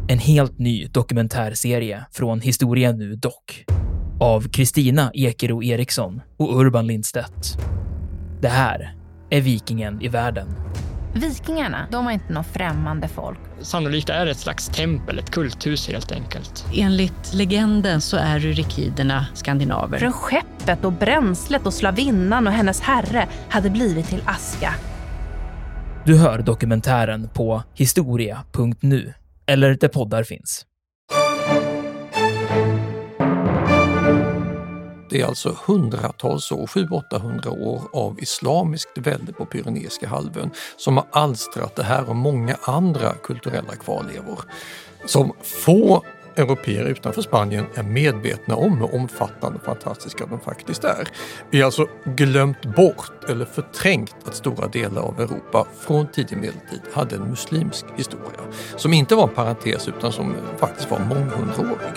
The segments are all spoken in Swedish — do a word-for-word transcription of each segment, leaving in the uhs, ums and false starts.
En helt ny dokumentärserie från Historia Nu Dock av Kristina Ekero Eriksson och Urban Lindstedt. Det här är Vikingen i världen. Vikingarna, de var inte någon främmande folk. Sannolikt är det ett slags tempel, ett kulthus helt enkelt. Enligt legenden så är rykiderna skandinaver. Från skeppet och bränslet och slavinnan och hennes herre hade blivit till aska. Du hör dokumentären på historia punkt nu eller där poddar finns. Det är alltså hundratals år, sju till åttahundra år av islamiskt välde på Pyreneiska halvön som har alstrat det här och många andra kulturella kvarlevor som få européer utanför Spanien är medvetna om hur omfattande och fantastiska de faktiskt är. Vi har alltså glömt bort eller förträngt att stora delar av Europa från tidig medeltid hade en muslimsk historia som inte var en parentes utan som faktiskt var månghundraårig.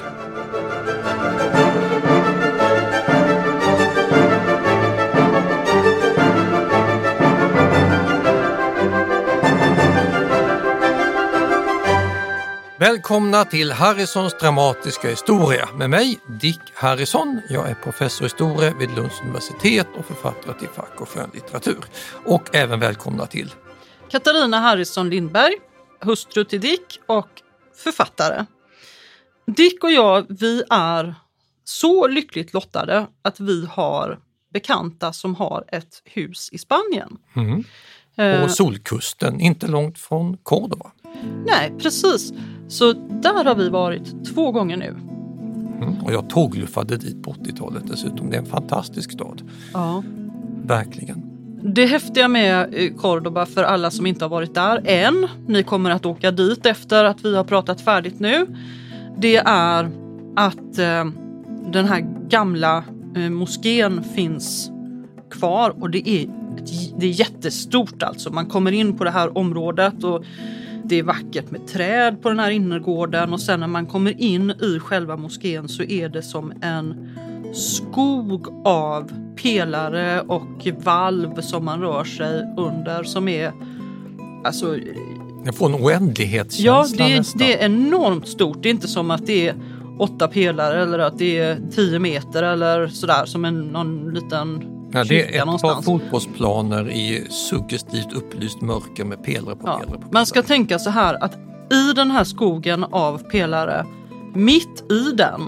Välkomna till Harrisons dramatiska historia med mig, Dick Harrison. Jag är professor i historia vid Lunds universitet och författare till fack- och skönlitteratur. Och även välkomna till Katarina Harrison Lindberg, hustru till Dick och författare. Dick och jag, vi är så lyckligt lottade att vi har bekanta som har ett hus i Spanien. Mm. Eh, Och solkusten, inte långt från Córdoba. Nej, precis. Så där har vi varit två gånger nu. Mm. Och jag tågluffade dit på åttiotalet dessutom. Det är en fantastisk stad. Ja. Verkligen. Det häftiga med Córdoba för alla som inte har varit där än, ni kommer att åka dit efter att vi har pratat färdigt nu, det är att eh, den här gamla eh, moskén finns kvar och det är, ett, det är jättestort alltså. Man kommer in på det här området och det är vackert med träd på den här innergården och sen när man kommer in i själva moskén så är det som en skog av pelare och valv som man rör sig under som är alltså... Jag får en oändlighetskänsla. Ja, det är, nästan. det är enormt stort. Det är inte som att det är åtta pelare eller att det är tio meter eller sådär som en någon liten ja, det är ett någonstans. par fotbollsplaner i suggestivt upplyst mörker med pelare på Ja, pelare på pelare. man ska tänka så här att i den här skogen av pelare, mitt i den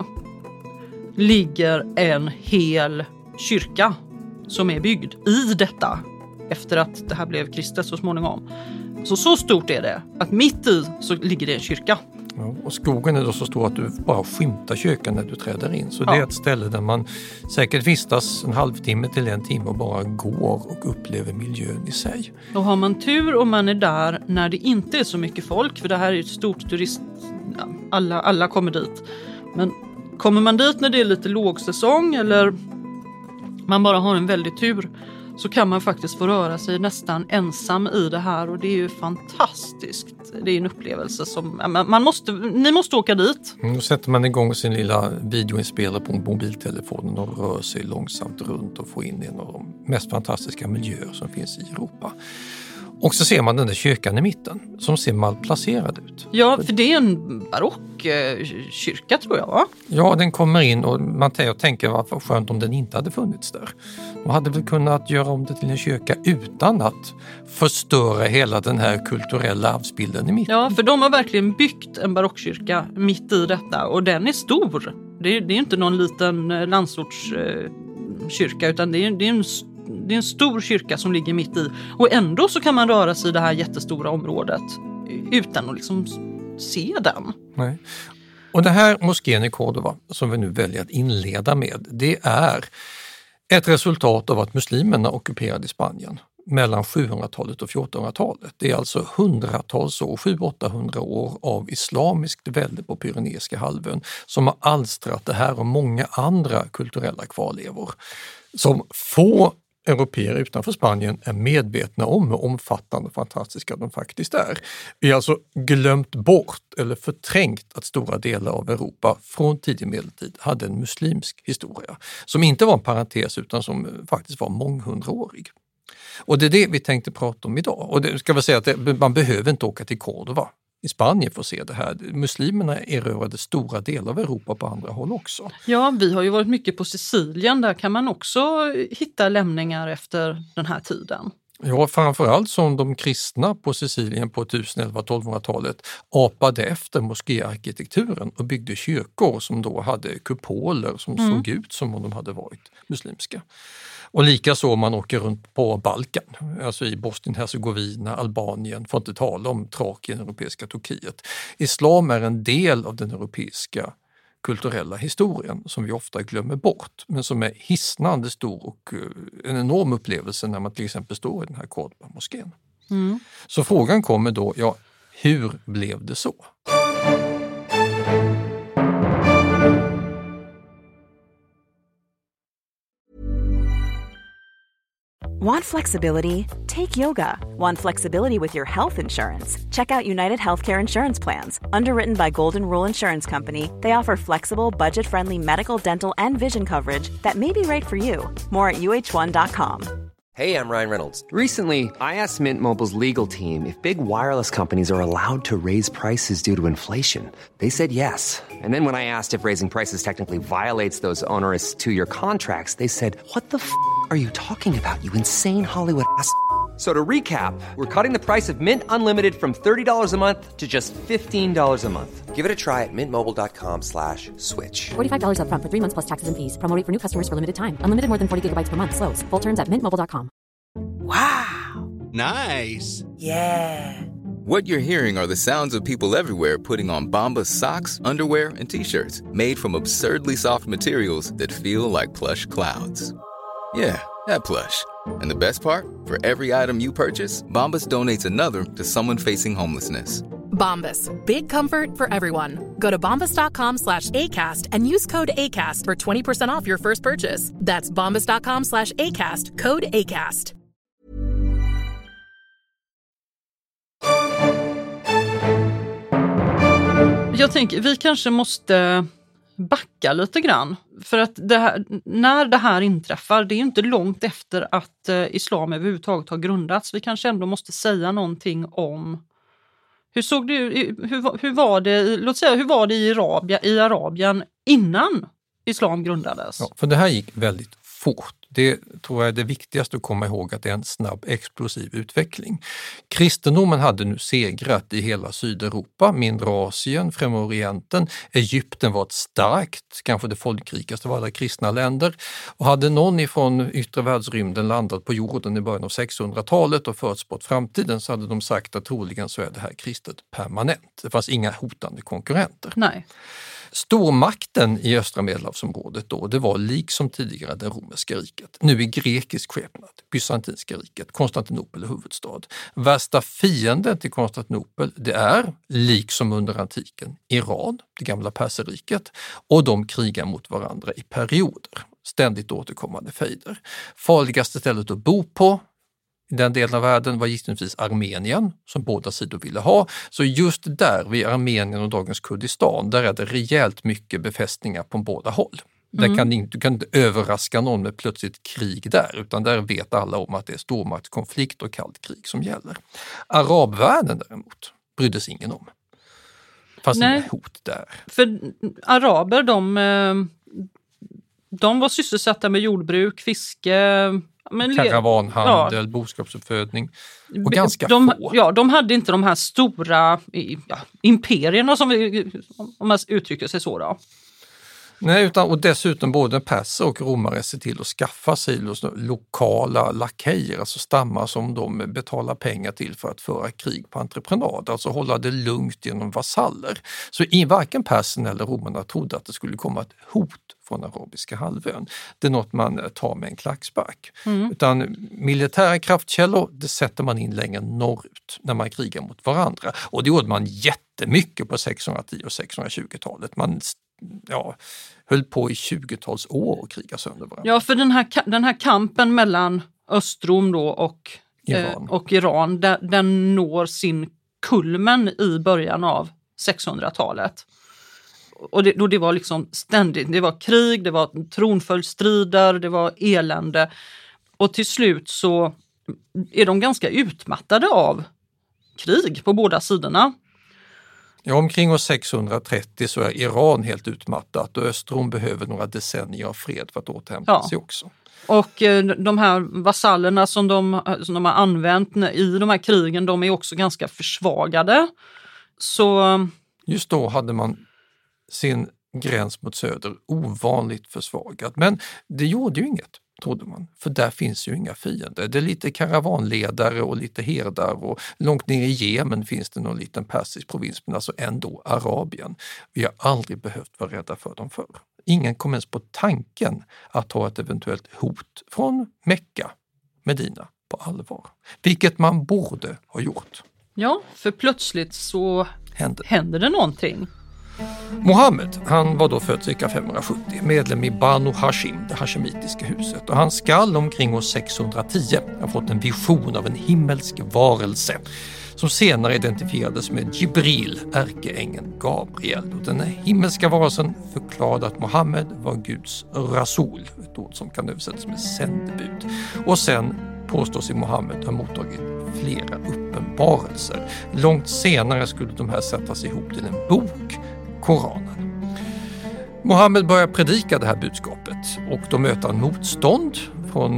ligger en hel kyrka som är byggd i detta efter att det här blev kristet så småningom. Så så stort är det att mitt i så ligger det en kyrka. Ja, och skogen är då så stor att du bara skymtar kyrkan när du träder in. Så Ja. det är ett ställe där man säkert vistas en halvtimme till en timme och bara går och upplever miljön i sig. Och har man tur och man är där när det inte är så mycket folk, för det här är ett stort turist, ja, alla, alla kommer dit. Men kommer man dit när det är lite lågsäsong eller man bara har en väldig tur så kan man faktiskt få röra sig nästan ensam i det här och det är ju fantastiskt. Det är en upplevelse som man måste, ni måste åka dit. Mm, då sätter man igång sin lilla videoinspelare på mobiltelefonen och rör sig långsamt runt och får in en av de mest fantastiska miljöer som finns i Europa. Och så ser man den där kyrkan i mitten som ser malplacerad ut. Ja, för det är en barock eh, kyrka tror jag, va? Ja, den kommer in och man tänker varför skönt om den inte hade funnits där. Man hade väl kunnat göra om det till en kyrka utan att förstöra hela den här kulturella arvsbilden i mitten. Ja, för de har verkligen byggt en barockkyrka mitt i detta och den är stor. Det är, det är inte någon liten landsortskyrka eh, utan det är, det är en Det är en stor kyrka som ligger mitt i. Och ändå så kan man röra sig i det här jättestora området utan att liksom se den. Nej. Och det här moskén i Córdoba som vi nu väljer att inleda med, det är ett resultat av att muslimerna ockuperade Spanien mellan sjuhundratalet och fjortonhundratalet. Det är alltså hundratals år, sju till åttahundra år av islamiskt välde på Pyreneiska halvön som har alstrat det här och många andra kulturella kvarlevor som få européer utanför Spanien är medvetna om hur omfattande och fantastiska de faktiskt är. Vi har alltså glömt bort eller förträngt att stora delar av Europa från tidig medeltid hade en muslimsk historia som inte var en parentes utan som faktiskt var månghundraårig. Och det är det vi tänkte prata om idag. Och det ska vi säga att det, man behöver inte åka till Córdoba i Spanien får se det här. Muslimerna erövrade stora delar av Europa på andra håll också. Ja, vi har ju varit mycket på Sicilien. Där kan man också hitta lämningar efter den här tiden. Ja, framförallt som de kristna på Sicilien på elva-tolvhundratalet apade efter moskéarkitekturen och byggde kyrkor som då hade kupoler som mm. såg ut som om de hade varit muslimska. Och likaså om man åker runt på Balkan, alltså i Bosnien-Hercegovina, Albanien, får inte tala om Trakien, europeiska Turkiet. Islam är en del av den europeiska kulturella historien som vi ofta glömmer bort, men som är hisnande stor och en enorm upplevelse när man till exempel står i den här Córdoba-moskén. Mm. Så frågan kommer då, ja, hur blev det så? Want flexibility? Take yoga. Want flexibility with your health insurance? Check out United Healthcare Insurance Plans. Underwritten by Golden Rule Insurance Company, they offer flexible, budget-friendly medical, dental, and vision coverage that may be right for you. More at U H one dot com. Hey, I'm Ryan Reynolds. Recently, I asked Mint Mobile's legal team if big wireless companies are allowed to raise prices due to inflation. They said yes. And then when I asked if raising prices technically violates those onerous two-year contracts, they said, what the f*** are you talking about, you insane Hollywood ass f- So to recap, we're cutting the price of Mint Unlimited from thirty dollars a month to just fifteen dollars a month. Give it a try at mintmobile.com slash switch. forty-five dollars up front for three months plus taxes and fees. Promo rate for new customers for limited time. Unlimited more than forty gigabytes per month. Slows full terms at mint mobile dot com. Wow. Nice. Yeah. What you're hearing are the sounds of people everywhere putting on Bombas socks, underwear, and T-shirts made from absurdly soft materials that feel like plush clouds. Yeah, that plush. And the best part? For every item you purchase, Bombas donates another to someone facing homelessness. Bombas. Big comfort for everyone. Go to bombas.com slash ACAST and use code ACAST for twenty percent off your first purchase. That's bombas.com slash ACAST. Code ACAST. Jag tänker, vi kanske måste backa lite grann. För att det här, när det här inträffar, det är inte långt efter att eh, islam överhuvudtaget har grundats. Vi kanske ändå måste säga någonting om hur såg det hur, hur var det, låt säga, hur var det i, Arabia, i Arabien innan islam grundades? Ja, för det här gick väldigt fort. Det tror jag är det viktigaste att komma ihåg, att det är en snabb explosiv utveckling. Kristendomen hade nu segrat i hela Sydeuropa, mindre Asien, Främre Orienten. Egypten var ett starkt, kanske det folkrikaste av alla kristna länder. Och hade någon ifrån yttre världsrymden landat på jorden i början av sexhundratalet och förutspått framtiden, så hade de sagt att troligen så är det här kristet permanent. Det fanns inga hotande konkurrenter. Nej. Stormakten i östra Medelhavsområdet då, det var liksom tidigare det romerska riket. Nu i grekisk skepnad, bysantinska riket, Konstantinopel är huvudstad. Värsta fienden till Konstantinopel, det är, liksom under antiken, Iran, det gamla perserriket, och de krigar mot varandra i perioder. Ständigt återkommande fejder. Farligaste stället att bo på i den delen av världen var givetvis Armenien, som båda sidor ville ha. Så just där, vid Armenien och dagens Kurdistan, där är det rejält mycket befästningar på båda håll. Mm. Där kan, du kan inte överraska någon med plötsligt krig där, utan där vet alla om att det är stormaktskonflikt och kallt krig som gäller. Arabvärlden däremot brydde sig ingen om. Fast det är hot där. För araber, de, de var sysselsatta med jordbruk, fiske, men karavanhandel, ja. Boskapsuppfödning och ganska de, få. Ja, de hade inte de här stora ja, imperierna, som vi, om man uttrycker sig så då. Nej, utan, och dessutom både perser och romare ser till att skaffa sig lokala lakejer, alltså stammar som de betalar pengar till för att föra krig på entreprenad, alltså hålla det lugnt genom vasaller. Så i varken persen eller romarna trodde att det skulle komma ett hot från arabiska halvön. Det är något man tar med en klackspark. Mm. Utan militära kraftkällor, det sätter man in längre norrut när man krigar mot varandra. Och det gjorde man jättemycket på sexhundratio- och sexhundratjugotalet. Man ja, höll på i tjugotals år och kriga sönder varandra. Ja, för den här, den här kampen mellan Östrom då och Iran, eh, och Iran den, den når sin kulmen i början av sexhundratalet. Och det, då det var liksom ständigt, det var krig, det var tronföljdsstrider, det var elände. Och till slut så är de ganska utmattade av krig på båda sidorna. Ja, omkring år sexhundratrettio så är Iran helt utmattat och Östrom behöver några decennier av fred för att återhämta ja. sig också. Och eh, de här vasallerna som de, som de har använt i de här krigen, de är också ganska försvagade. Så... Just då hade man sin gräns mot söder ovanligt försvagad. Men det gjorde ju inget, trodde man. För där finns ju inga fiender. Det är lite karavanledare och lite herdar och långt ner i Jemen finns det någon liten persisk provins, men alltså ändå Arabien. Vi har aldrig behövt vara rädda för dem förr. Ingen kom ens på tanken att ha ett eventuellt hot från Mekka, Medina, på allvar. Vilket man borde ha gjort. Ja, för plötsligt så händer, händer det någonting. Mohammed, han var då född cirka femhundrasjuttio, medlem i Banu Hashim, det hashemitiska huset. Och han skall omkring år sexhundratio ha fått en vision av en himmelsk varelse som senare identifierades med Jibril, ärkeängeln Gabriel. Och den himmelska varelsen förklarade att Mohammed var Guds rasul, ett ord som kan översättas med sändebud. Och sen påstås i Mohammed ha mottagit flera uppenbarelser. Långt senare skulle de här sättas ihop till en bok, Koranen. Mohammed börjar predika det här budskapet och då möter han motstånd från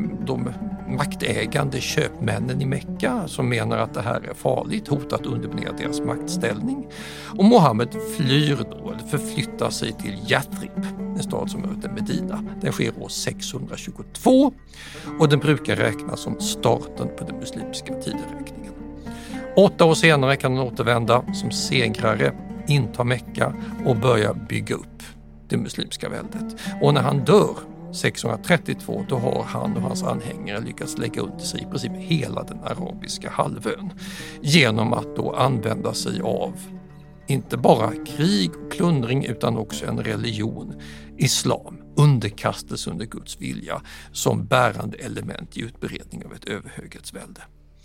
de maktägande köpmännen i Mekka som menar att det här är farligt, hotat underminera deras maktställning. Och Mohammed flyr då, eller förflyttar sig till Yathrib, en stad som heter Medina. Den sker år sexhundratjugotvå och den brukar räknas som starten på den muslimska tideräkningen. Åtta år senare kan han återvända som segrare, inta Mekka och börja bygga upp det muslimska väldet. Och när han dör sexhundratrettiotvå, då har han och hans anhängare lyckats lägga under sig i princip hela den arabiska halvön genom att då använda sig av inte bara krig och plundring utan också en religion, islam, underkastelse under Guds vilja som bärande element i utbredning av ett överhöghetsvälde.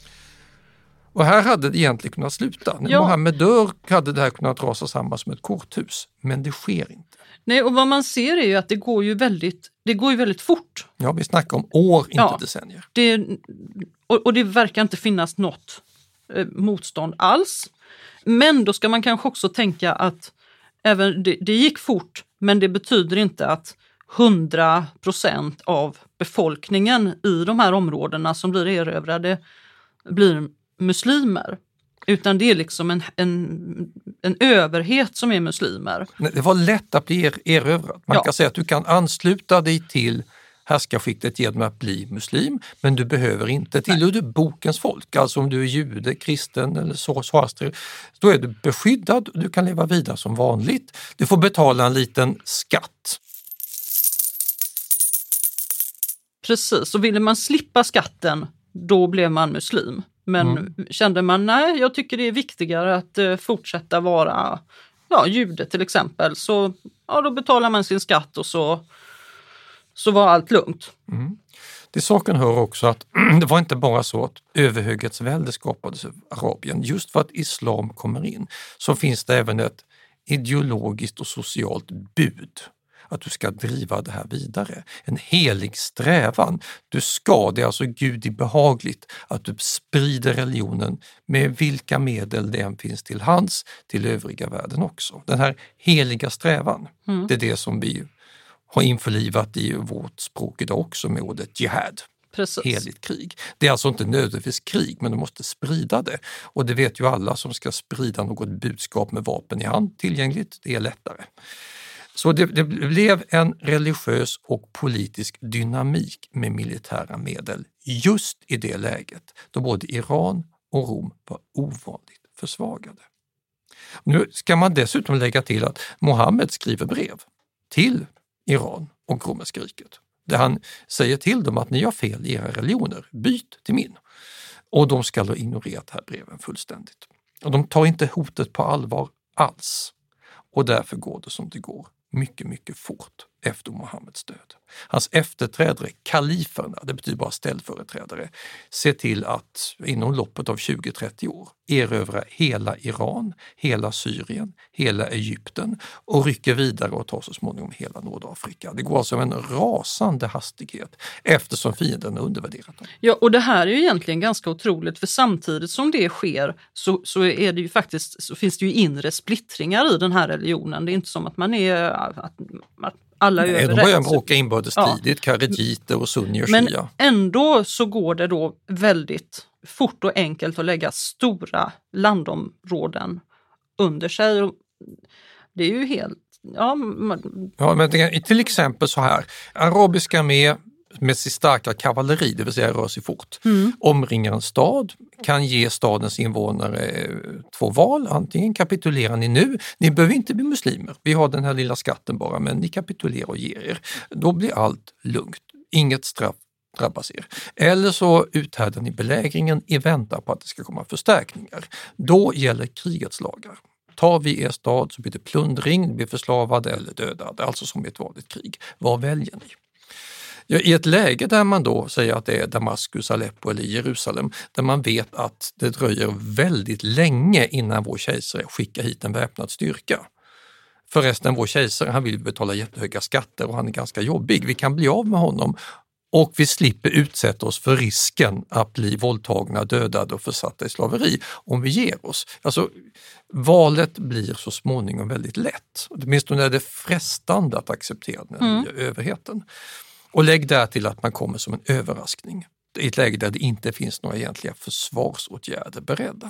Och här hade det egentligen kunnat sluta. När ja. Mohammed dör hade det här kunnat rasa samman som ett korthus, men det sker inte. Nej, och vad man ser är ju att det går ju väldigt, det går ju väldigt fort. Ja, vi snackar om år, inte ja, decennier. Det, och, och det verkar inte finnas något eh, motstånd alls. Men då ska man kanske också tänka att även det, det gick fort, men det betyder inte att hundra procent av befolkningen i de här områdena som blir erövrade blir muslimer. Utan det är liksom en, en, en överhet som är muslimer. Det var lätt att bli er, erövrad. Man ja. kan säga att du kan ansluta dig till härskarskiktet genom att bli muslim, men du behöver inte. Tillhör du bokens folk, alltså om du är jude, kristen eller så, svarster, då är du beskyddad och du kan leva vidare som vanligt. Du får betala en liten skatt. Precis, och ville man slippa skatten, då blev man muslim. Men mm. kände man, nej, jag tycker det är viktigare att uh, fortsätta vara ja, jude till exempel. Så ja, då betalar man sin skatt och så, så var allt lugnt. Mm. Till saken hör också att det var inte bara så att överhöghetsvälde skapades i Arabien. Just för att islam kommer in så finns det även ett ideologiskt och socialt bud. Att du ska driva det här vidare. En helig strävan. Du ska, det är alltså Gud är behagligt att du sprider religionen med vilka medel det än finns till hands till övriga världen också. Den här heliga strävan, mm. det är det som vi har införlivat i vårt språk idag också med ordet jihad. Precis. Heligt krig. Det är alltså inte nödvändigtvis krig, men du måste sprida det. Och det vet ju alla som ska sprida något budskap med vapen i hand tillgängligt. Det är lättare. Så det, det blev en religiös och politisk dynamik med militära medel just i det läget då både Iran och Rom var ovanligt försvagade. Nu ska man dessutom lägga till att Mohammed skriver brev till Iran och romerska riket där han säger till dem att ni har fel i era religioner, byt till min. Och de ska då ignorera det här breven fullständigt. Och de tar inte hotet på allvar alls. Och därför går det som det går. Mycket, mycket fort efter Muhammeds död. Hans efterträdare, kaliferna, det betyder bara ställföreträdare, ser till att inom loppet av tjugo till trettio år erövra hela Iran, hela Syrien, hela Egypten och rycker vidare och tar så småningom hela Nordafrika. Det går alltså med en rasande hastighet eftersom fienden har undervärderat dem. Ja, och det här är ju egentligen ganska otroligt, för samtidigt som det sker så, så, är det ju faktiskt, så finns det ju inre splittringar i den här religionen. Det är inte som att man är att, att alla är Nej, överens. de börjar bråka inbördes Ja. tidigt, karajiter och sunni och Men shia. ändå så går det då väldigt fort och enkelt att lägga stora landområden under sig. Det är ju helt... Ja, man... ja, men det, till exempel så här, arabiska armé med sitt starka kavalleri, det vill säga rör sig fort, Mm. omringar en stad, kan ge stadens invånare två val. Antingen kapitulerar ni nu, ni behöver inte bli muslimer, vi har den här lilla skatten bara, men ni kapitulerar och ger er. Då blir allt lugnt, inget straff drabbas er. Eller så uthärdar ni belägringen i väntan på att det ska komma förstärkningar. Då gäller krigets lagar. Tar vi er stad så blir det plundring, blir förslavade eller dödade, alltså som i ett vanligt krig. Vad väljer ni? Ja, i ett läge där man då säger att det är Damaskus, Aleppo eller Jerusalem, där man vet att det dröjer väldigt länge innan vår kejsare skickar hit en väpnad styrka. Förresten, vår kejsare, han vill betala jättehöga skatter och han är ganska jobbig. Vi kan bli av med honom och vi slipper utsätta oss för risken att bli våldtagna, dödade och försatta i slaveri om vi ger oss. Alltså, valet blir så småningom väldigt lätt. Åtminstone är det frestande att acceptera den Mm. nya överheten. Och lägg där till att man kommer som en överraskning i ett läge där det inte finns några egentliga försvarsåtgärder beredda.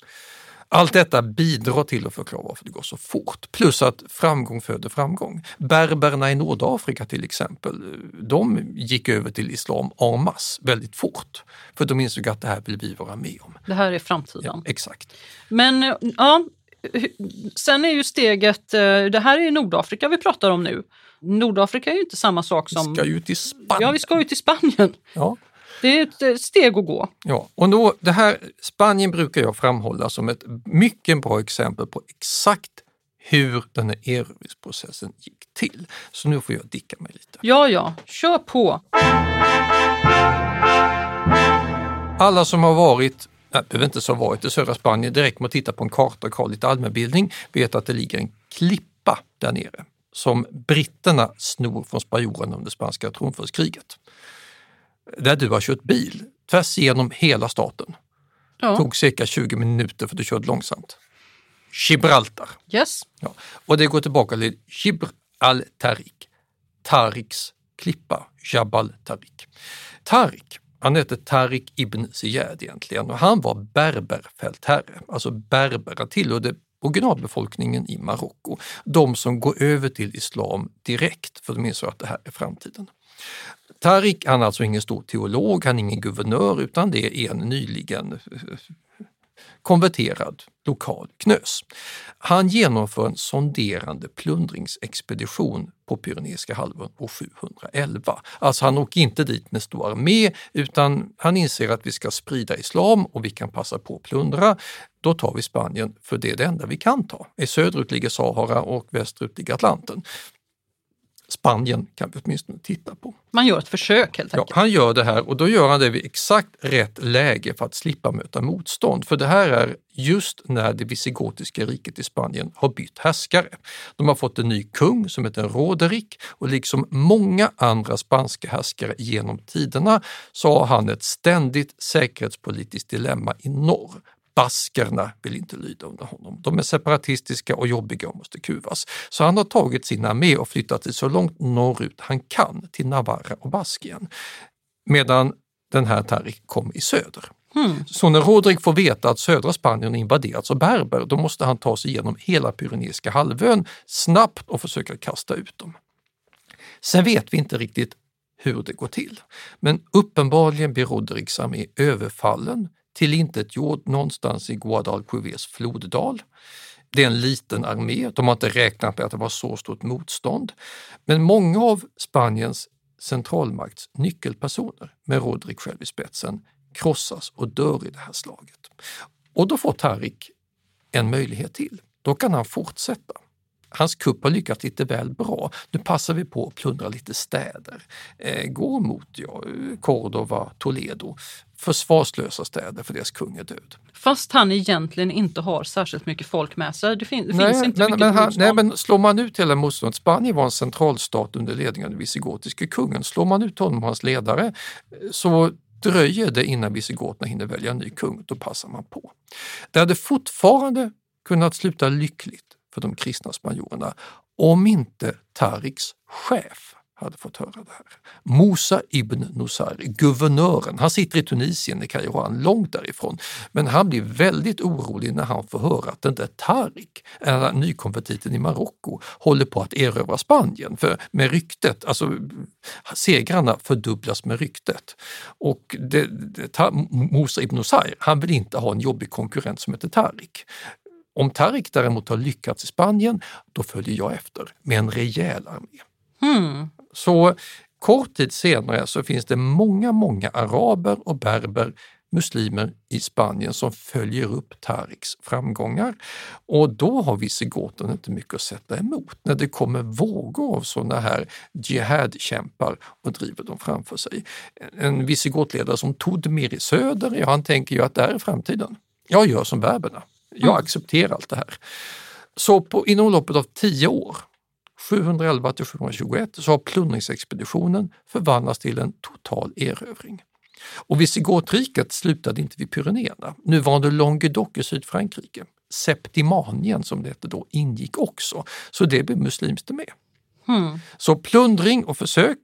Allt detta bidrar till att förklara varför det går så fort. Plus att framgång föder framgång. Berberna i Nordafrika till exempel, de gick över till islam en masse väldigt fort. För de insåg att det här vill vi vara med om. Det här är framtiden. Ja, exakt. Men ja, sen är ju steget, det här är Nordafrika vi pratar om nu. Nordafrika är ju inte samma sak som... Vi ska ju till Spanien. Ja, vi ska ju till Spanien. Ja. Det är ett steg att gå. Ja, och då, det här, Spanien brukar jag framhålla som ett mycket bra exempel på exakt hur den här erövringsprocessen gick till. Så nu får jag dicka mig lite. Ja, ja, kör på. Alla som har varit, nej, behöver inte så ha varit i södra Spanien, direkt med att titta på en karta och ha lite allmänbildning, vet att det ligger en klippa där nere som britterna snor från spanjorerna under spanska tronföljdskriget. Där du har kört bil tvärs igenom hela staten. Ja. Tog cirka tjugo minuter för du körde långsamt. Gibraltar. Yes. Ja. Och det går tillbaka till Gibr al-Tariq. Tariks klippa, Jabal Tariq. Tariq, han heter Tariq ibn Ziyad egentligen och han var berberfältherre. Alltså berberna tillhörde originalbefolkningen i Marocko. De som går över till islam direkt, för de insåg att det här är framtiden. Tariq, han är alltså ingen stor teolog, han är ingen guvernör, utan det är en nyligen konverterad lokal knös. Han genomför en sonderande plundringsexpedition på Pyreneiska halvön år sjuhundraelva. Alltså han åker inte dit med stor armé, utan han inser att vi ska sprida islam och vi kan passa på att plundra. Då tar vi Spanien, för det är det enda vi kan ta. I söderut ligger Sahara och västerut ligger Atlanten. Spanien kan vi åtminstone titta på. Man gör ett försök helt Ja, enkelt. han gör det här och då gör han det vid exakt rätt läge för att slippa möta motstånd. För det här är just när det visigotiska riket i Spanien har bytt härskare. De har fått en ny kung som heter Roderick och liksom många andra spanska härskare genom tiderna så har han ett ständigt säkerhetspolitiskt dilemma i norr. Baskerna vill inte lyda under honom. De är separatistiska och jobbiga och måste kuvas. Så han har tagit sin armé och flyttat sig så långt norrut han kan till Navarra och Baskien. Medan den här Tariq kom i söder. Hmm. Så när Roderick får veta att södra Spanien invaderats av berber, då måste han ta sig igenom hela Pyreneiska halvön snabbt och försöka kasta ut dem. Sen vet vi inte riktigt hur det går till. Men uppenbarligen blir Rodericks armé överfallen till intetgjord någonstans i Guadalquivers floddal. Det är en liten armé, de har inte räknat med att det var så stort motstånd. Men många av Spaniens centralmakts nyckelpersoner med Roderick själv i spetsen krossas och dör i det här slaget. Och då får Tariq en möjlighet till. Då kan han fortsätta. hans kupp har lyckats lite väl bra. Nu passar vi på att plundra lite städer. Eh, går mot ja, Córdoba, Toledo. Försvarslösa städer för deras kung är död. Fast han egentligen inte har särskilt mycket folk med sig. Det, fin- det nej, finns inte men, mycket men han, motstånd. nej, men slår man ut hela motståndet, Spanien var en centralstat under ledningen av den visigotiska kungen. Slår man ut honom och hans ledare så dröjer det innan visigoterna hinner välja en ny kung. Då passar man på. Det hade fortfarande kunnat sluta lyckligt för de kristna spanjorerna om inte Tariks chef hade fått höra det här. Musa ibn Nusayr, guvernören, han sitter i Tunisien, i Kairouan, långt därifrån. Men han blir väldigt orolig när han får höra att den där Tarik, nykonvertiten i Marocko, håller på att erövra Spanien. För med ryktet, alltså segrarna fördubblas med ryktet. Och det, det, Musa ibn Nusayr, han vill inte ha en jobbig konkurrent som heter Tarik. Om Tarik däremot har lyckats i Spanien, då följer jag efter med en rejäl armé. Hmm. Så kort tid senare så finns det många, många araber och berber, muslimer i Spanien som följer upp Tariks framgångar. Och då har visigoterna inte mycket att sätta emot när det kommer vågor av sådana här jihadkämpar och driver dem framför sig. En visigotledare som Todmir i söder, ja, han tänker ju att det här är framtiden. Jag gör som berberna. Jag Mm. accepterar allt det här. Så på, inom loppet av tio år, sjuhundraelva till sjuhundratjugoett, så har plundringsexpeditionen förvandlats till en total erövring. Och Visigotrycket slutade inte vid Pyrenéerna. Nuvarande Languedoc i Sydfrankrike, Septimanien som det hette då, ingick också. Så det blev muslimskt med. Hmm. Så plundring och försök,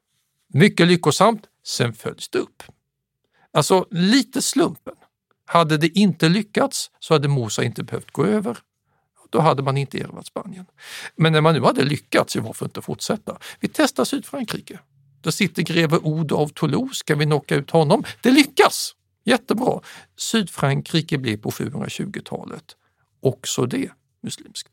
mycket lyckosamt, sen följs det upp. Alltså lite slumpen. Hade det inte lyckats så hade Musa inte behövt gå över. Då hade man inte erövrat Spanien. Men när man nu hade lyckats, varför inte fortsätta? Vi testar Sydfrankrike. Där sitter greve Odo av Toulouse, ska vi knocka ut honom? Det lyckas! Jättebra! Sydfrankrike blev på sjuhundratjugotalet också det muslimskt.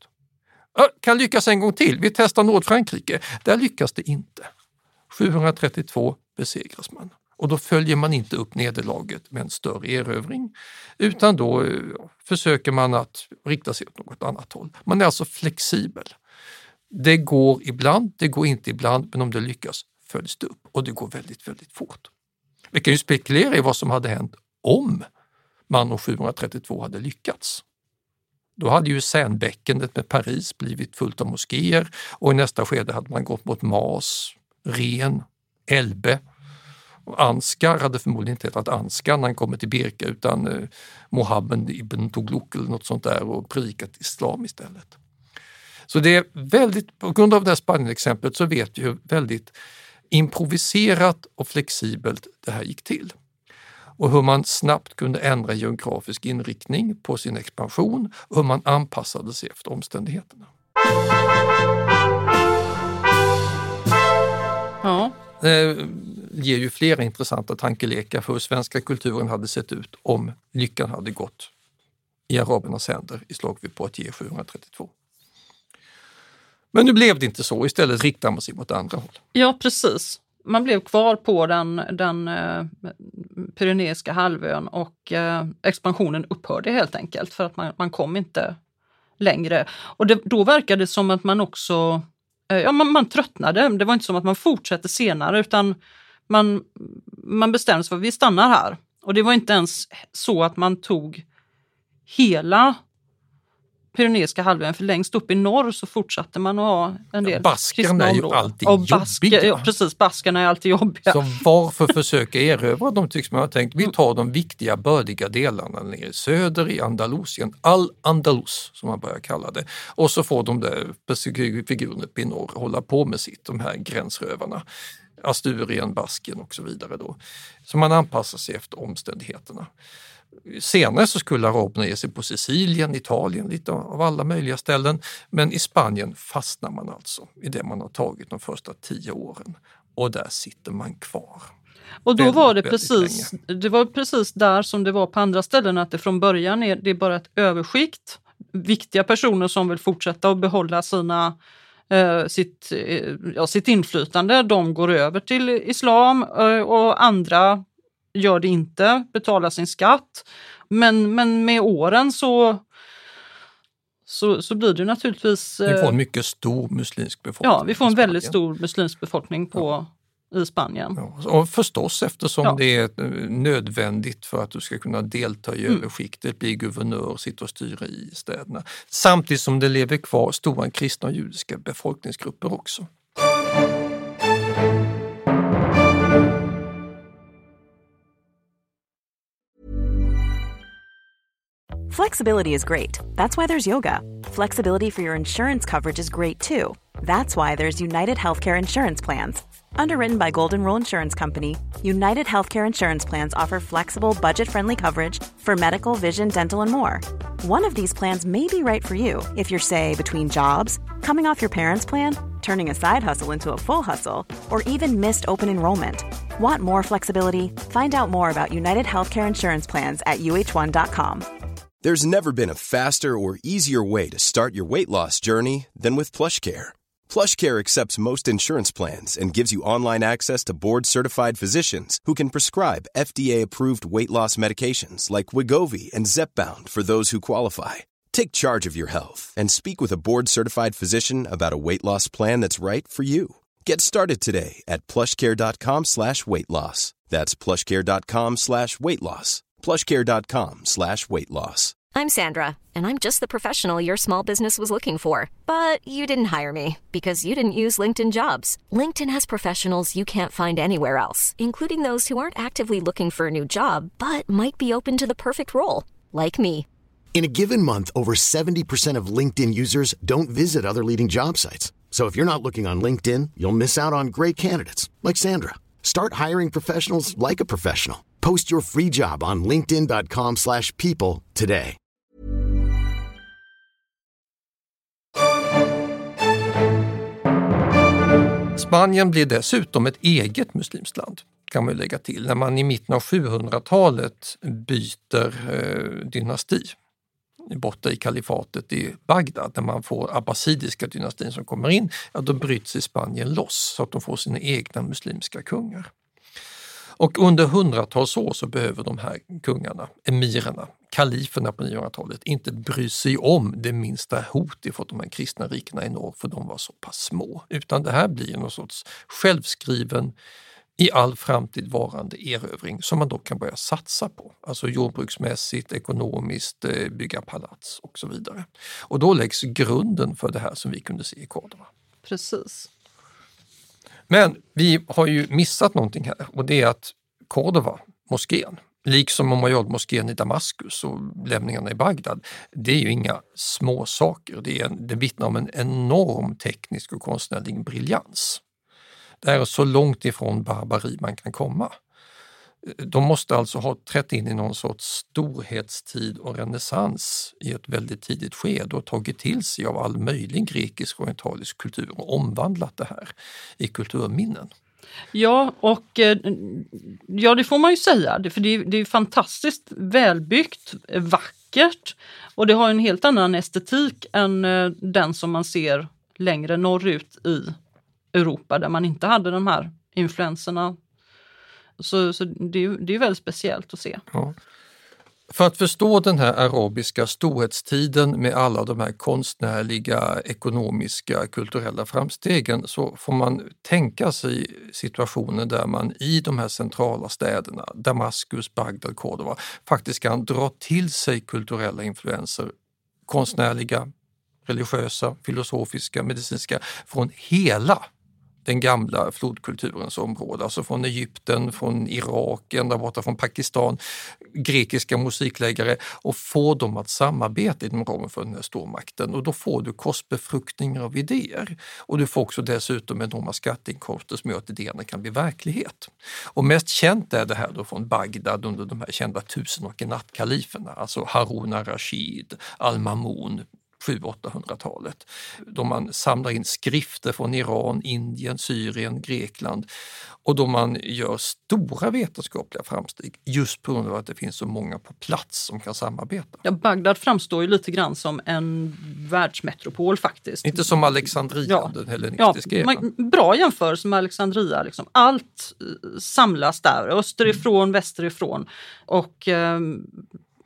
Kan lyckas en gång till, vi testar Nordfrankrike. Där lyckas det inte. sjuhundratrettiotvå besegras man. Och då följer man inte upp nederlaget med en större erövring, utan då eh, försöker man att rikta sig åt något annat håll. Man är alltså flexibel. Det går ibland, det går inte ibland, men om det lyckas följs det upp och det går väldigt, väldigt fort. Vi kan ju spekulera i vad som hade hänt om man år sjuhundratrettiotvå hade lyckats. Då hade ju Seinebäckenet med Paris blivit fullt av moskéer och i nästa skede hade man gått mot Mas, Ren, Elbe. Och Anskar hade förmodligen inte hetat Anskar när han kommer till Birka utan eh, Mohammed ibn Tughluq eller något sånt där och predikat islam istället. Så det är väldigt, på grund av det här Spanien-exemplet så vet vi hur väldigt improviserat och flexibelt det här gick till. Och hur man snabbt kunde ändra geografisk inriktning på sin expansion och hur man anpassade sig efter omständigheterna. Ja. Det ger ju flera intressanta tankelekar för hur svenska kulturen hade sett ut om lyckan hade gått i arabernas händer i slag vid Poitiers sjuhundratrettiotvå. Men nu blev det inte så, istället riktar man sig mot andra håll. Ja, precis. Man blev kvar på den, den eh, Pyreneiska halvön och eh, expansionen upphörde helt enkelt för att man, man kom inte längre. Och det, då verkade det som att man också eh, ja, man, man tröttnade. Det var inte som att man fortsatte senare utan man, man bestämde sig för att vi stannar här. Och det var inte ens så att man tog hela Pyreneiska halvön, för längst upp i norr så fortsatte man att ha en del Baskerna är ju alltid och basker, jobbiga. Ja, precis, baskerna är alltid jobbiga. Så varför försöka erövra dem tycks man ha tänkt. Vi tar de viktiga bördiga delarna nere i söder i Andalusien, Al-Andalus som man börjar kalla det. Och så får de där figurerna uppe i norr hålla på med sitt, de här gränsrövarna. Asturien, Basken och så vidare då. Så man anpassar sig efter omständigheterna. Senare så skulle araberna ge sig på Sicilien, Italien, lite av alla möjliga ställen. Men i Spanien fastnar man alltså i det man har tagit de första tio åren. Och där sitter man kvar. Och då väldigt, var det precis, det var precis där som det var på andra ställen, att det från början är det är bara ett överskikt. Viktiga personer som vill fortsätta och behålla sina, eh, sitt, eh, ja, sitt inflytande. De går över till islam eh, och andra gör det inte, betalar sin skatt. Men, men med åren så, så, så blir det naturligtvis... Vi får en mycket stor muslimsk befolkning. Ja, vi får en väldigt stor muslimsk befolkning på, ja. i Spanien. Ja, och förstås eftersom ja. det är nödvändigt för att du ska kunna delta i mm. överskiktet, bli guvernör, sitta och styra i städerna. Samtidigt som det lever kvar stora kristna och judiska befolkningsgrupper också. Flexibility is great. That's why there's yoga. Flexibility for your insurance coverage is great too. That's why there's United Healthcare Insurance Plans. Underwritten by Golden Rule Insurance Company, United Healthcare Insurance Plans offer flexible, budget-friendly coverage for medical, vision, dental, and more. One of these plans may be right for you if you're, say, between jobs, coming off your parents' plan, turning a side hustle into a full hustle, or even missed open enrollment. Want more flexibility? Find out more about United Healthcare Insurance Plans at U H one dot com. There's never been a faster or easier way to start your weight loss journey than with PlushCare. PlushCare accepts most insurance plans and gives you online access to board-certified physicians who can prescribe F D A-approved weight loss medications like Wegovy and Zepbound for those who qualify. Take charge of your health and speak with a board-certified physician about a weight loss plan that's right for you. Get started today at plushcare.com slash weight loss. That's plushcare.com slash weight loss. plushcare.com slash weight loss. I'm Sandra, and I'm just the professional your small business was looking for. But you didn't hire me because you didn't use LinkedIn Jobs. LinkedIn has professionals you can't find anywhere else, including those who aren't actively looking for a new job, but might be open to the perfect role, like me. In a given month, over seventy percent of LinkedIn users don't visit other leading job sites. So if you're not looking on LinkedIn, you'll miss out on great candidates, like Sandra. Start hiring professionals like a professional. Post your free job on linkedin.com slash people today. Spanien blir dessutom ett eget muslimskt land, kan man lägga till, när man i mitten av sjuhundratalet byter eh, dynasti. Borta i kalifatet i Bagdad, när man får abbasidiska dynastin som kommer in, ja, då bryts i Spanien loss så att de får sina egna muslimska kungar. Och under hundratals år så behöver de här kungarna, emirerna, kaliferna på niohundratalet inte bry sig om det minsta hot ifrån de här kristna rikena i norr, för de var så pass små. Utan det här blir någon sorts självskriven, i all framtid varande erövring som man då kan börja satsa på. Alltså jordbruksmässigt, ekonomiskt, bygga palats och så vidare. Och då läggs grunden för det här som vi kunde se i Córdoba. Precis. Men vi har ju missat någonting här, och det är att Córdoba, moskén, liksom Umayyad-moskén i Damaskus och lämningarna i Bagdad, det är ju inga små saker. Det, är en, det vittnar om en enorm teknisk och konstnärlig briljans. Det är så långt ifrån barbari man kan komma. De måste alltså ha trätt in i någon sorts storhetstid och renässans i ett väldigt tidigt skede och tagit till sig av all möjlig grekisk och orientalisk kultur och omvandlat det här i kulturminnen. Ja, och ja, det får man ju säga, för det är, det är fantastiskt välbyggt, vackert, och det har en helt annan estetik än den som man ser längre norrut i Europa, där man inte hade de här influenserna. Så, så det, är, det är väldigt speciellt att se. Ja. För att förstå den här arabiska storhetstiden med alla de här konstnärliga, ekonomiska, kulturella framstegen, så får man tänka sig situationer där man i de här centrala städerna, Damaskus, Bagdad, Córdoba, faktiskt kan dra till sig kulturella influenser, konstnärliga, religiösa, filosofiska, medicinska, från hela den gamla flodkulturens område, alltså från Egypten, från Irak, ända borta från Pakistan, grekiska musikläggare, och få dem att samarbeta inom ramen för den här stormakten. Och då får du korsbefruktningar av idéer, och du får också dessutom enorma skatteinkomster som gör att idéerna kan bli verklighet. Och mest känt är det här då från Bagdad under de här kända tusen och en nattkaliferna, alltså Harun al-Rashid, al-Mamun, sju-åttahundratalet, då man samlar in skrifter från Iran, Indien, Syrien, Grekland, och då man gör stora vetenskapliga framsteg just på grund av att det finns så många på plats som kan samarbeta. Ja, Bagdad framstår ju lite grann som en världsmetropol faktiskt. Inte som Alexandria, ja. Den hellenistiska ja, man, bra jämförelse med Alexandria. Liksom. Allt samlas där, österifrån, mm. västerifrån, och eh,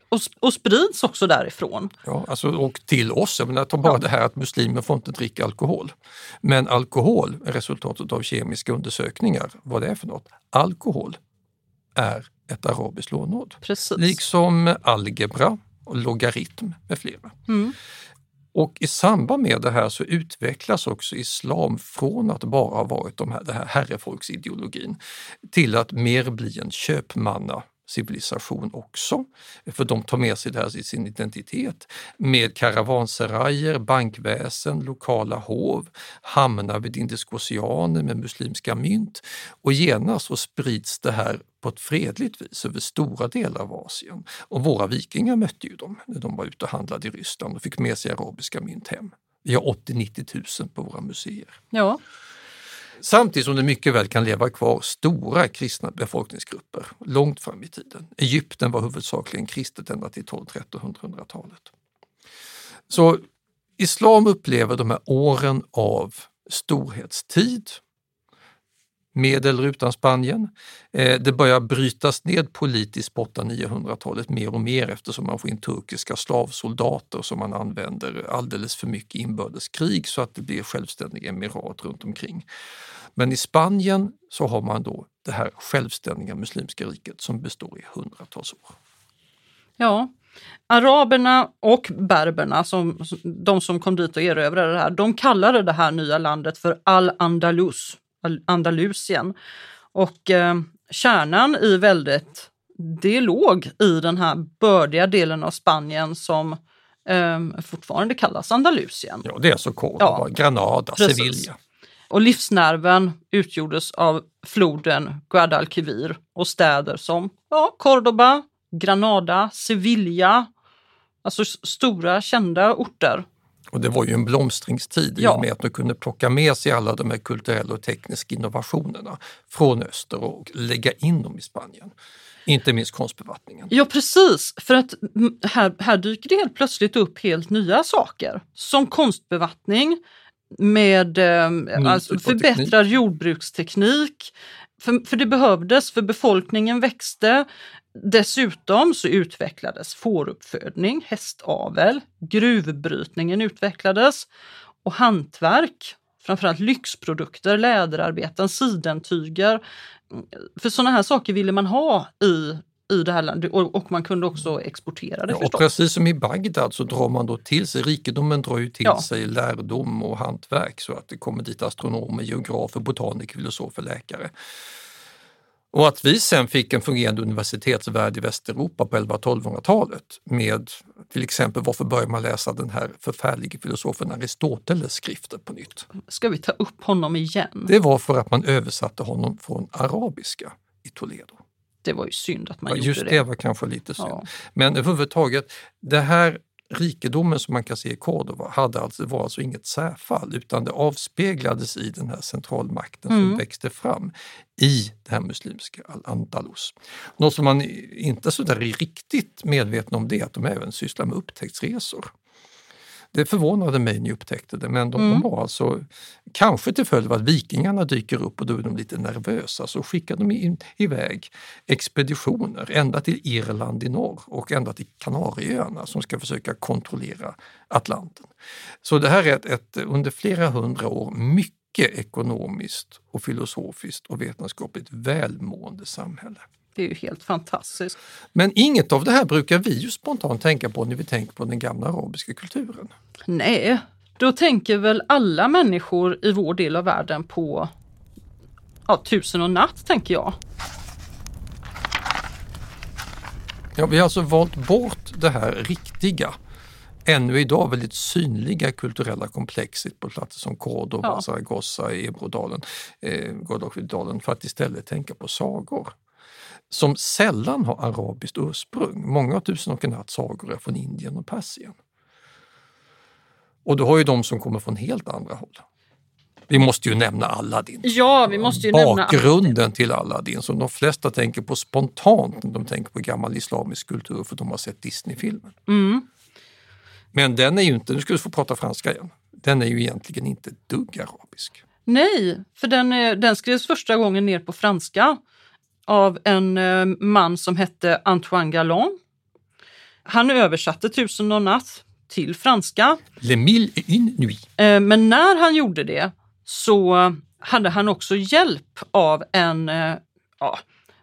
och, och sprids också därifrån. Ja, alltså, och till oss, jag menar, ta bara ja. det här att muslimer får inte dricka alkohol. Men alkohol är resultatet av kemiska undersökningar. Vad det är för något? Alkohol är ett arabiskt lånord. Precis. Liksom algebra och logaritm med flera. Mm. Och i samband med det här så utvecklas också islam från att bara ha varit de här, det här herrefolksideologin till att mer bli en köpmanna civilisation också, för de tar med sig det här i sin identitet med karavanserajer, bankväsen, lokala hov, hamnar vid Indiska oceanen med muslimska mynt och genast så sprids det här på ett fredligt vis över stora delar av Asien. Och våra vikingar mötte ju dem när de var ute och handlade i Ryssland och fick med sig arabiska mynt hem. Vi har åttio till nittio tusen på våra museer. Ja. Samtidigt som det mycket väl kan leva kvar stora kristna befolkningsgrupper långt fram i tiden. Egypten var huvudsakligen kristet ända till tolv-, tretton-, hundra-talet. Så islam upplever de här åren av storhetstid, med eller utan Spanien. Det börjar brytas ned politiskt på åtta-, niohundratalet mer och mer eftersom man får in turkiska slavsoldater som man använder alldeles för mycket i inbördeskrig så att det blir självständiga emirat runt omkring. Men i Spanien så har man då det här självständiga muslimska riket som består i hundratals år. Ja, araberna och berberna, som, de som kom dit och erövrade det här, de kallade det här nya landet för Al-Andalus. Andalusien. Och eh, kärnan i väldigt, det låg i den här bördiga delen av Spanien som eh, fortfarande kallas Andalusien. Ja, det är så Córdoba, ja, Granada, precis. Sevilla. Och livsnerven utgjordes av floden Guadalquivir och städer som ja, Córdoba, Granada, Sevilla, alltså stora kända orter. Och det var ju en blomstringstid ja. i och med att de kunde plocka med sig alla de här kulturella och tekniska innovationerna från öster och lägga in dem i Spanien. Inte minst konstbevattningen. Ja, precis. För att här, här dyker det helt plötsligt upp helt nya saker. Som konstbevattning med eh, alltså förbättrad jordbruksteknik. För, för det behövdes, för befolkningen växte. Dessutom så utvecklades fåruppfödning, hästavel, gruvbrytningen utvecklades och hantverk, framförallt lyxprodukter, läderarbeten, sidentyger. För sådana här saker ville man ha i, i det här landet och, och man kunde också exportera det ja, förstås. Och precis som i Bagdad så drar man då till sig, rikedomen drar ju till ja. sig lärdom och hantverk så att det kommer dit astronomer, geografer, botaniker, filosofer, läkare. Och att vi sen fick en fungerande universitetsvärld i Västeuropa på elva-, tolvhundratalet med till exempel varför börjar man läsa den här förfärliga filosofen Aristoteles skrifter på nytt. Ska vi ta upp honom igen? Det var för att man översatte honom från arabiska i Toledo. Det var ju synd att man ja, gjorde just det. Just det var kanske lite synd. Ja. Men överhuvudtaget, det här rikedomen som man kan se i Córdoba hade alltså, var alltså inget särfall utan det avspeglades i den här centralmakten mm. som växte fram i det här muslimska Al-Andalus. Något som man inte så där är riktigt medveten om det att de även sysslar med upptäcktsresor. Det förvånade mig när jag upptäckte det, men de, mm. de var alltså, kanske till följd av att vikingarna dyker upp och då är de lite nervösa, så skickade de in, iväg expeditioner ända till Irland i norr och ända till Kanarieöarna som ska försöka kontrollera Atlanten. Så det här är ett, ett under flera hundra år mycket ekonomiskt och filosofiskt och vetenskapligt välmående samhälle. Det är ju helt fantastiskt. Men inget av det här brukar vi ju spontant tänka på när vi tänker på den gamla arabiska kulturen. Nej, då tänker väl alla människor i vår del av världen på ja, Tusen och natt, tänker jag. Ja, vi har alltså valt bort det här riktiga, ännu idag väldigt synliga kulturella komplexet på platser som Córdoba, ja. Zaragoza, Ebrodalen, eh, Guadalquivir för att istället tänka på sagor som sällan har arabiskt ursprung. Många av Tusen och en natt sagor är från Indien och Persien. Och du har ju de som kommer från helt andra håll. Vi måste ju nämna Aladdin. Ja, vi måste ju Bakgrunden nämna Bakgrunden till Aladdin som de flesta tänker på spontant när de tänker på gammal islamisk kultur för de har sett Disney-filmen. Mm. Men den är ju inte, nu ska du få prata franska igen, den är ju egentligen inte dugg arabisk. Nej, för den, den skrevs första gången ner på franska av en man som hette Antoine Galland. Han översatte Tusen och natt till franska. Les mille et une nuits. Eh, men när han gjorde det så hade han också hjälp av en, eh, ja,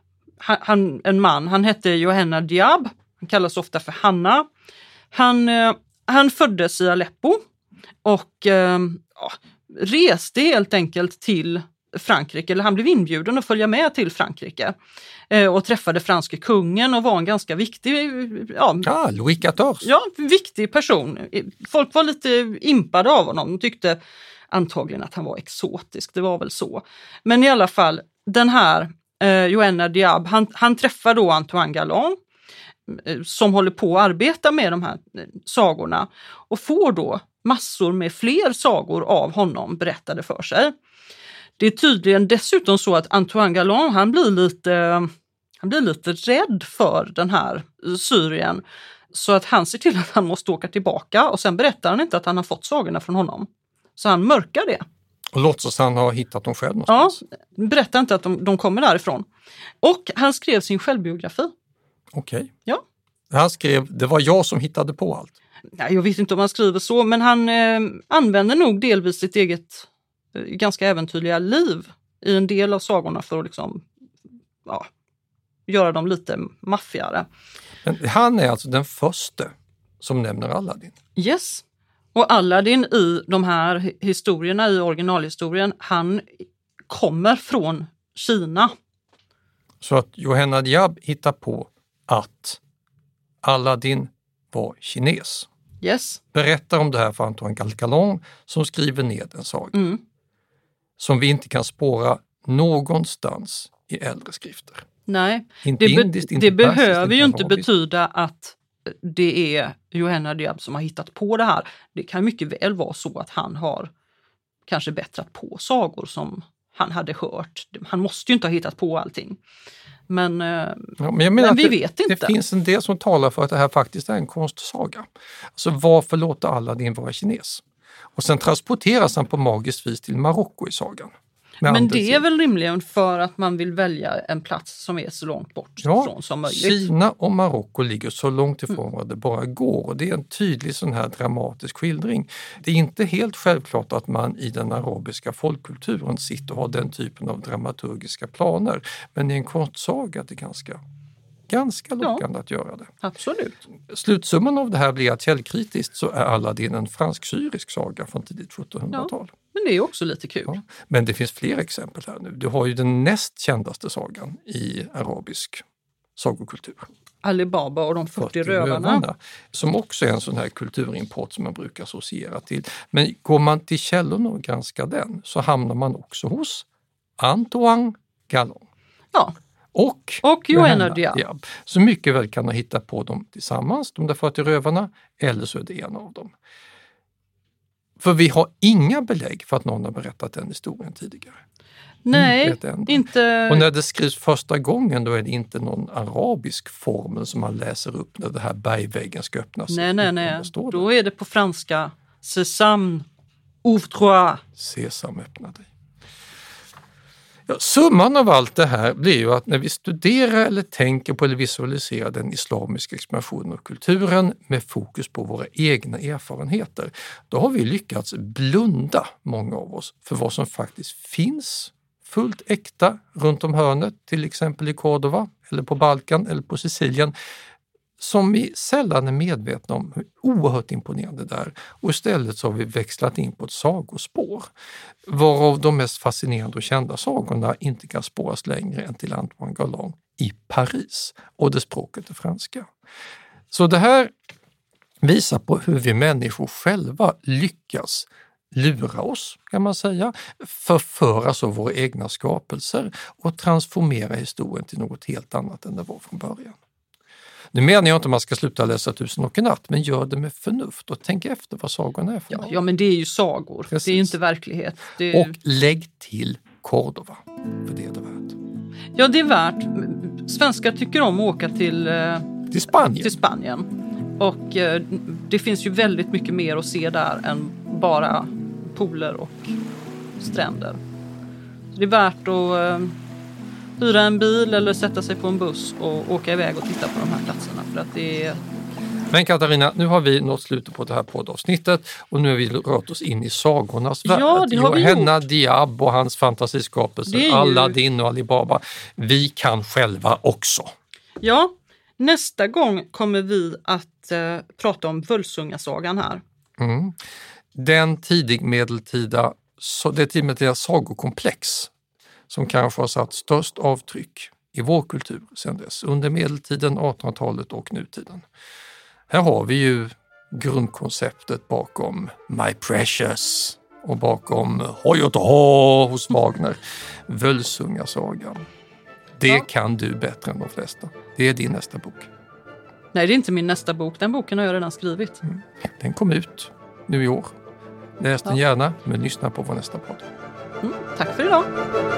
han, en man. Han hette Yohanna Diab. Han kallas ofta för Hanna. Han, eh, han föddes i Aleppo och eh, ja, reste helt enkelt till Frankrike. Eller han blev inbjuden att följa med till Frankrike. Eh, och träffade franske kungen och var en ganska viktig... Ja, ah, Louis fjortonde. Ja, viktig person. Folk var lite impade av honom. De tyckte antagligen att han var exotisk. Det var väl så. Men i alla fall, den här eh, Yohanna Diab, han, han träffar då Antoine Galland eh, som håller på att arbeta med de här eh, sagorna och får då massor med fler sagor av honom berättade för sig. Det är tydligen dessutom så att Antoine Galland, han blir lite, han blir lite rädd för den här Syrien. Så att han ser till att han måste åka tillbaka och sen berättar han inte att han har fått sagorna från honom. Så han mörkar det. Och låtsas han ha hittat dem själv någonstans. Ja, berättar inte att de, de kommer därifrån. Och han skrev sin självbiografi. Okej. Okay. Ja. Han skrev, det var jag som hittade på allt. Nej, jag vet inte om han skriver så, men han eh, använder nog delvis sitt eget eh, ganska äventyrliga liv i en del av sagorna för att liksom, ja, göra dem lite maffigare. Men han är alltså den första som nämner Aladdin. Yes. Och Aladdin i de här historierna, i originalhistorien, han kommer från Kina. Så att Yohanna Diab hittar på att Aladdin var kines. Yes. Berättar om det här för Antoine Galland som skriver ned en saga. Mm. Som vi inte kan spåra någonstans i äldre skrifter. Nej, inte det, be- indiskt, inte det persiskt, behöver ju inte arabiskt. betyda att det är Yohanna Diab som har hittat på det här. Det kan mycket väl vara så att han har kanske bättrat på sagor som han hade hört. Han måste ju inte ha hittat på allting. Men, ja, men, jag menar men vi det, vet inte. Det finns en del som talar för att det här faktiskt är en konstsaga. Alltså varför låter Aladdin vara kines? Och sen transporteras han på magiskt vis till Marocko i sagan. Men det är väl rimligen för att man vill välja en plats som är så långt bort ja, från som möjligt. Kina och Marocko ligger så långt ifrån mm. vad det bara går och det är en tydlig sån här dramatisk skildring. Det är inte helt självklart att man i den arabiska folkkulturen sitter och har den typen av dramaturgiska planer. Men i en konstsaga är det ganska, ganska lockande ja, att göra det. Absolut. Slutsumman av det här blir att källkritiskt så är Aladdin en fransk-syrisk saga från tidigt sjuttonhundratal. Ja. Men det är också lite kul. Ja, men det finns fler exempel här nu. Du har ju den näst kändaste sagan i arabisk sagokultur. Ali Baba och de fyrtio rövarna. rövarna. Som också är en sån här kulturimport som man brukar associera till. Men går man till källorna och granskar den så hamnar man också hos Antoine Galland. Ja. Och, och Yohanna Diab. Diab. Så mycket väl kan man hitta på dem tillsammans, de där fyrtio rövarna, eller så är det en av dem. För vi har inga belägg för att någon har berättat den historien tidigare. Nej, inte, inte... Och när det skrivs första gången då är det inte någon arabisk formel som man läser upp när det här bergväggen ska öppnas. Nej, nej, nej. Då är det på franska. Sesam, ouvre-toi. Sesam, öppna dig. Ja, summan av allt det här blir ju att när vi studerar eller tänker på eller visualiserar den islamiska expansionen och kulturen med fokus på våra egna erfarenheter, då har vi lyckats blunda, många av oss, för vad som faktiskt finns fullt äkta runt om hörnet, till exempel i Córdoba eller på Balkan eller på Sicilien, som vi sällan är medvetna om hur oerhört imponerande det är. Och istället så har vi växlat in på ett sagospår. Varav de mest fascinerande och kända sagorna inte kan spåras längre än till Antoine Galland i Paris. Och det språket är franska. Så det här visar på hur vi människor själva lyckas lura oss, kan man säga, förföras av våra egna skapelser och transformera historien till något helt annat än det var från början. Nu menar jag inte att man ska sluta läsa Tusen och en natt, men gör det med förnuft och tänk efter vad sagorna är för ja, ja, men det är ju sagor. Precis. Det är ju inte verklighet. Det är... Och lägg till Córdoba, för det är det värt. Ja, det är värt. Svenskar tycker om att åka till, till, Spanien. till Spanien. Och eh, det finns ju väldigt mycket mer att se där än bara pooler och stränder. Så det är värt att... Eh, hyra en bil eller sätta sig på en buss och åka iväg och titta på de här platserna. För att det är, Men Katarina, nu har vi nått slutet på det här poddavsnittet och nu har vi rört oss in i sagornas värld. Ja, det har vi Johanna gjort. Diab och hans fantasiskapelser, ju... Aladdin och Alibaba. Vi kan själva också. Ja, nästa gång kommer vi att eh, prata om Völsungasagan här. Mm. Den tidig medeltida, det tidigmedeltida sagokomplex som kanske har satt störst avtryck i vår kultur sedan dess, under medeltiden, artonhundratalet och nutiden. Här har vi ju grundkonceptet bakom My Precious och bakom Hoj och Hå hos Wagner, Völsungasagan. Det ja. kan du bättre än de flesta. Det är din nästa bok. Nej, det är inte min nästa bok. Den boken har jag redan skrivit. Mm. Den kom ut nu i år. Läs den ja. gärna, men lyssna på vår nästa podd. Mm, tack för idag.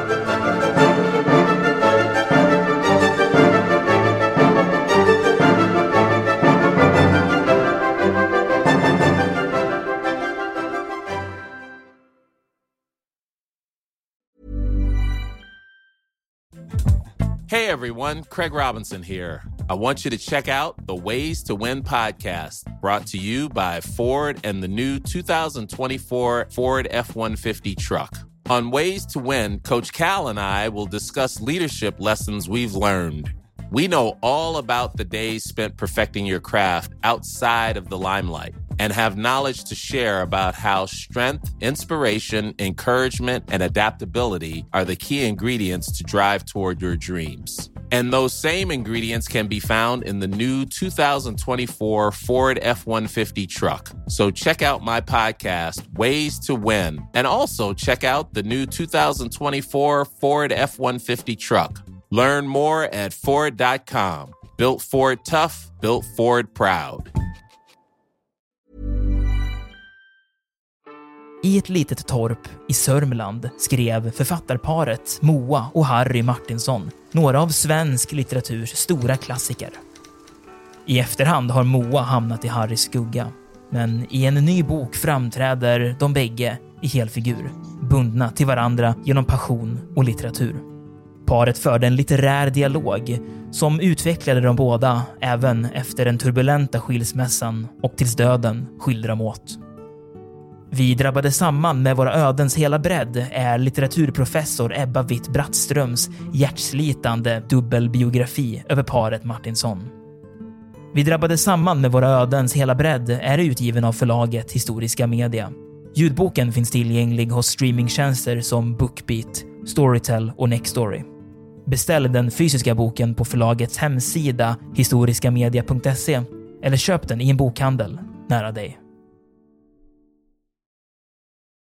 Hey everyone, Craig Robinson here. I want you to check out the Ways to Win podcast, brought to you by Ford and the new two thousand twenty-four Ford F one fifty truck. On Ways to Win, Coach Cal and I will discuss leadership lessons we've learned. We know all about the days spent perfecting your craft outside of the limelight and have knowledge to share about how strength, inspiration, encouragement, and adaptability are the key ingredients to drive toward your dreams. And those same ingredients can be found in the new two thousand twenty-four Ford F one fifty truck. So check out my podcast, Ways to Win, and also check out the new two thousand twenty-four Ford F one fifty truck. Learn more at Ford dot com. Built Ford tough, built Ford proud. I ett litet torp i Sörmland skrev författarparet Moa och Harry Martinsson några av svensk litteraturs stora klassiker. I efterhand har Moa hamnat i Harrys skugga, men i en ny bok framträder de bägge i helfigur, bundna till varandra genom passion och litteratur. Paret förde en litterär dialog som utvecklade de båda även efter den turbulenta skilsmässan och tills döden skilde dem åt. Vi drabbade samman med våra ödens hela bredd är litteraturprofessor Ebba Witt-Brattströms hjärtslitande dubbelbiografi över paret Martinsson. Vi drabbade samman med våra ödens hela bredd är utgiven av förlaget Historiska Media. Ljudboken finns tillgänglig hos streamingtjänster som Bookbeat, Storytel och Nextory. Beställ den fysiska boken på förlagets hemsida historiskamedia punkt se eller köp den i en bokhandel nära dig.